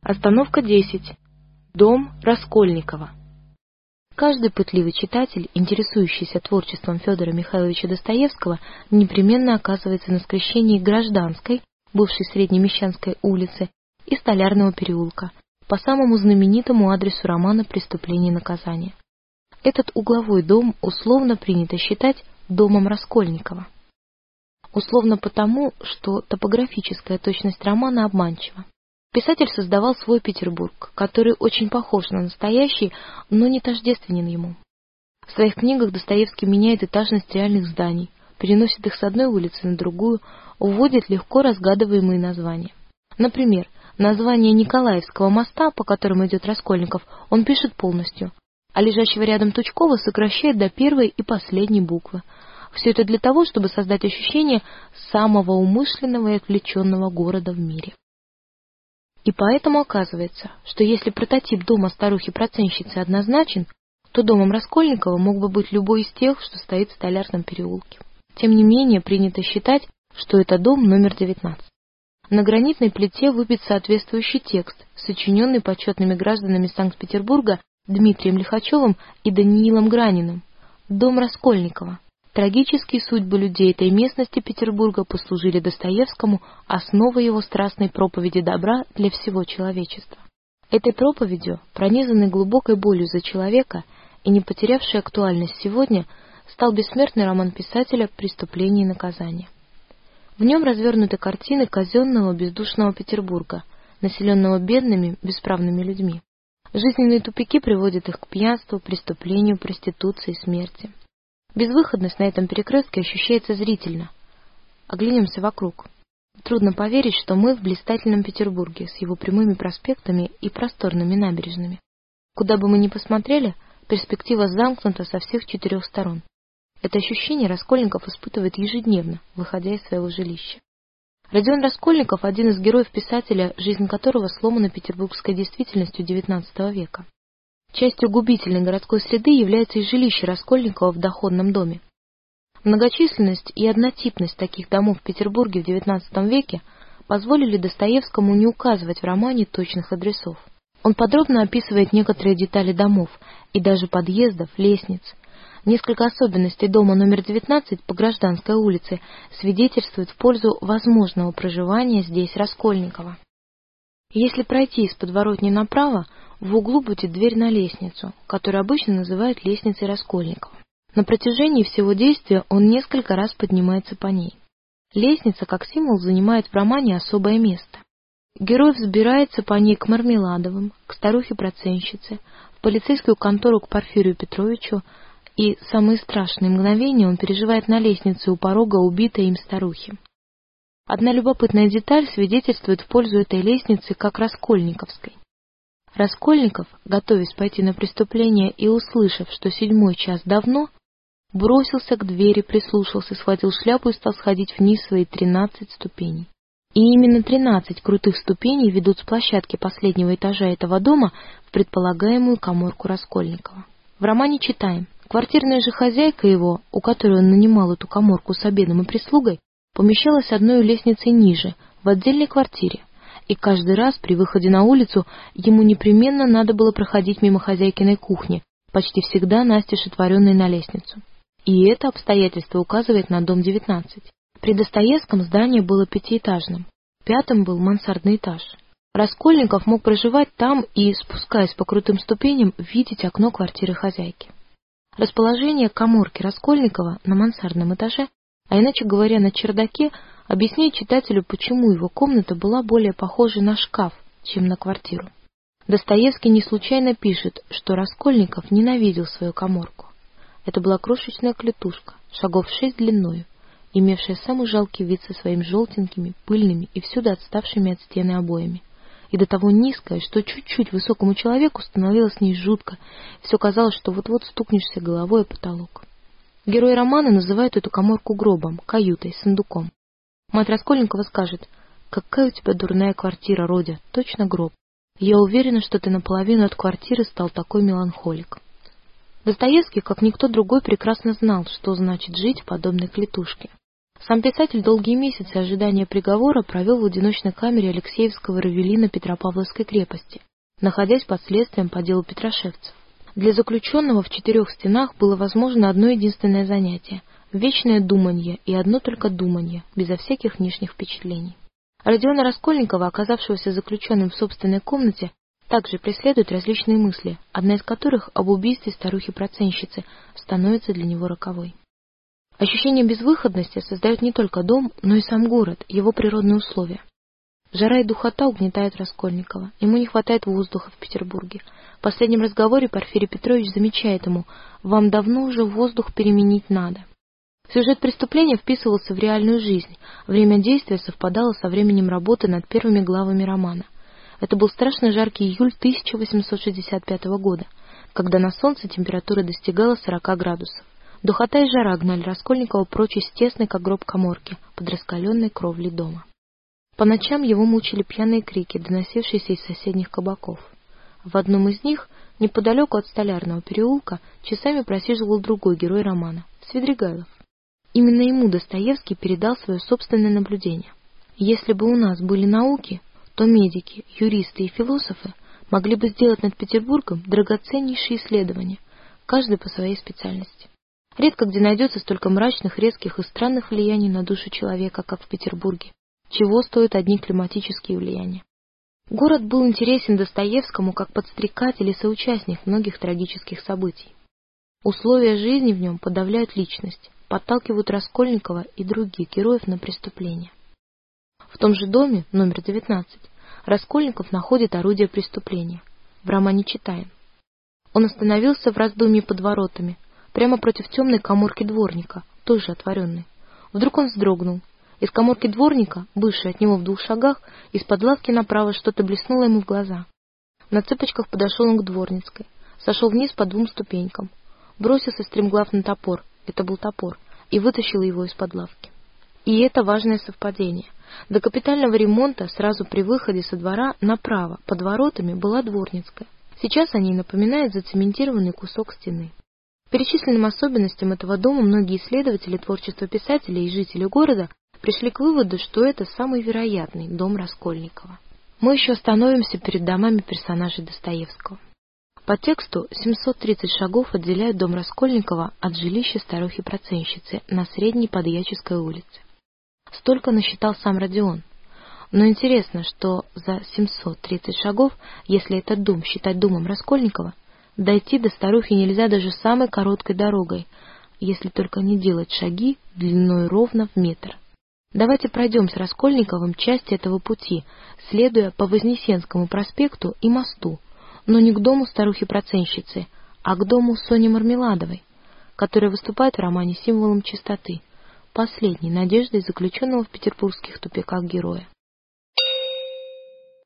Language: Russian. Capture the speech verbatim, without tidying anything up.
Остановка десять. Дом Раскольникова. Каждый пытливый читатель, интересующийся творчеством Федора Михайловича Достоевского, непременно оказывается на скрещении Гражданской, бывшей Среднемещанской улицы, и Столярного переулка, по самому знаменитому адресу романа «Преступление и наказание». Этот угловой дом условно принято считать домом Раскольникова. Условно потому, что топографическая точность романа обманчива. Писатель создавал свой Петербург, который очень похож на настоящий, но не тождественен ему. В своих книгах Достоевский меняет этажность реальных зданий, переносит их с одной улицы на другую, вводит легко разгадываемые названия. Например, название Николаевского моста, по которому идет Раскольников, он пишет полностью, а лежащего рядом Тучкова сокращает до первой и последней буквы. Все это для того, чтобы создать ощущение самого умышленного и отвлеченного города в мире. И поэтому оказывается, что если прототип дома старухи-процентщицы однозначен, то домом Раскольникова мог бы быть любой из тех, что стоит в Столярном переулке. Тем не менее, принято считать, что это дом номер девятнадцать. На гранитной плите выбит соответствующий текст, сочиненный почетными гражданами Санкт-Петербурга Дмитрием Лихачевым и Даниилом Граниным. Дом Раскольникова. Трагические судьбы людей этой местности Петербурга послужили Достоевскому основой его страстной проповеди добра для всего человечества. Этой проповедью, пронизанной глубокой болью за человека и не потерявшей актуальность сегодня, стал бессмертный роман писателя «Преступление и наказание». В нем развернуты картины казенного бездушного Петербурга, населенного бедными, бесправными людьми. Жизненные тупики приводят их к пьянству, преступлению, проституции, смерти. Безвыходность на этом перекрестке ощущается зрительно. Оглянемся вокруг. Трудно поверить, что мы в блистательном Петербурге с его прямыми проспектами и просторными набережными. Куда бы мы ни посмотрели, перспектива замкнута со всех четырех сторон. Это ощущение Раскольников испытывает ежедневно, выходя из своего жилища. Родион Раскольников – один из героев писателя, жизнь которого сломана петербургской действительностью девятнадцатого века. Частью губительной городской среды является и жилище Раскольникова в доходном доме. Многочисленность и однотипность таких домов в Петербурге в девятнадцатом веке позволили Достоевскому не указывать в романе точных адресов. Он подробно описывает некоторые детали домов и даже подъездов, лестниц. Несколько особенностей дома номер девятнадцать по Гражданской улице свидетельствуют в пользу возможного проживания здесь Раскольникова. Если пройти из подворотни направо, в углу будет дверь на лестницу, которую обычно называют лестницей Раскольникова. На протяжении всего действия он несколько раз поднимается по ней. Лестница, как символ, занимает в романе особое место. Герой взбирается по ней к Мармеладовым, к старухе-процентщице, в полицейскую контору к Порфирию Петровичу, и самые страшные мгновения он переживает на лестнице у порога убитой им старухи. Одна любопытная деталь свидетельствует в пользу этой лестницы как Раскольниковской. Раскольников, готовясь пойти на преступление и услышав, что седьмой час давно, бросился к двери, прислушался, схватил шляпу и стал сходить вниз свои тринадцать ступеней. И именно тринадцать крутых ступеней ведут с площадки последнего этажа этого дома в предполагаемую каморку Раскольникова. В романе читаем: квартирная же хозяйка его, у которой он нанимал эту каморку с обедом и прислугой, помещалась одной лестницей ниже, в отдельной квартире, и каждый раз при выходе на улицу ему непременно надо было проходить мимо хозяйкиной кухни, почти всегда настежь отворенной на лестницу. И это обстоятельство указывает на дом девятнадцать. При Достоевском здание было пятиэтажным, пятым был мансардный этаж. Раскольников мог проживать там и, спускаясь по крутым ступеням, видеть окно квартиры хозяйки. Расположение каморки Раскольникова на мансардном этаже, а иначе говоря, на чердаке, объясняет читателю, почему его комната была более похожа на шкаф, чем на квартиру. Достоевский не случайно пишет, что Раскольников ненавидел свою каморку. Это была крошечная клетушка, шагов шесть длиною, имевшая самый жалкий вид со своими желтенькими, пыльными и всюду отставшими от стены обоями, и до того низкая, что чуть-чуть высокому человеку становилось с ней жутко, все казалось, что вот-вот стукнешься головой о потолок. Герой романа называют эту каморку гробом, каютой, сундуком. Мать Раскольникова скажет: «Какая у тебя дурная квартира, Родя, точно гроб. Я уверена, что ты наполовину от квартиры стал такой меланхолик». Достоевский, как никто другой, прекрасно знал, что значит жить в подобной клетушке. Сам писатель долгие месяцы ожидания приговора провел в одиночной камере Алексеевского равелина Петропавловской крепости, находясь под следствием по делу петрошевцев. Для заключенного в четырех стенах было возможно одно единственное занятие — вечное думанье и одно только думанье, безо всяких внешних впечатлений. Родиона Раскольникова, оказавшегося заключенным в собственной комнате, также преследуют различные мысли, одна из которых об убийстве старухи-проценщицы становится для него роковой. Ощущение безвыходности создает не только дом, но и сам город, его природные условия. Жара и духота угнетают Раскольникова, ему не хватает воздуха в Петербурге. В последнем разговоре Порфирий Петрович замечает ему: «Вам давно уже воздух переменить надо». Сюжет преступления вписывался в реальную жизнь, время действия совпадало со временем работы над первыми главами романа. Это был страшно жаркий июль тысяча восемьсот шестьдесят пятого года, когда на солнце температура достигала сорока градусов. Духота и жара гнали Раскольникова прочь из тесной, как гроб, каморки под раскаленной кровлей дома. По ночам его мучили пьяные крики, доносившиеся из соседних кабаков. В одном из них, неподалеку от Столярного переулка, часами просиживал другой герой романа — Свидригайлов. Именно ему Достоевский передал свое собственное наблюдение. Если бы у нас были науки, то медики, юристы и философы могли бы сделать над Петербургом драгоценнейшие исследования, каждый по своей специальности. Редко где найдется столько мрачных, резких и странных влияний на душу человека, как в Петербурге. Чего стоят одни климатические влияния. Город был интересен Достоевскому как подстрекатель и соучастник многих трагических событий. Условия жизни в нем подавляют личность, подталкивают Раскольникова и других героев на преступления. В том же доме, номер девятнадцать, Раскольников находит орудие преступления. В романе читаем: он остановился в раздумье под воротами, прямо против темной каморки дворника, тоже отворенной. Вдруг он вздрогнул. Из каморки дворника, бывшей от него в двух шагах, из-под лавки направо что-то блеснуло ему в глаза. На цыпочках подошел он к дворницкой, сошел вниз по двум ступенькам, бросился стремглав на топор, это был топор, и вытащил его из-под лавки. И это важное совпадение. До капитального ремонта сразу при выходе со двора направо, под воротами, была дворницкая. Сейчас о ней напоминает зацементированный кусок стены. Перечисленным особенностям этого дома многие исследователи творчества писателя и жители города пришли к выводу, что это самый вероятный дом Раскольникова. Мы еще остановимся перед домами персонажей Достоевского. По тексту семьсот тридцать шагов отделяют дом Раскольникова от жилища старухи-проценщицы на Средней Подьяческой улице. Столько насчитал сам Родион. Но интересно, что за семьсот тридцать шагов, если этот дом считать домом Раскольникова, дойти до старухи нельзя даже самой короткой дорогой, если только не делать шаги длиной ровно в метр. Давайте пройдем с Раскольниковым часть этого пути, следуя по Вознесенскому проспекту и мосту, но не к дому старухи-проценщицы, а к дому Сони Мармеладовой, которая выступает в романе символом чистоты, последней надеждой заключенного в петербургских тупиках героя.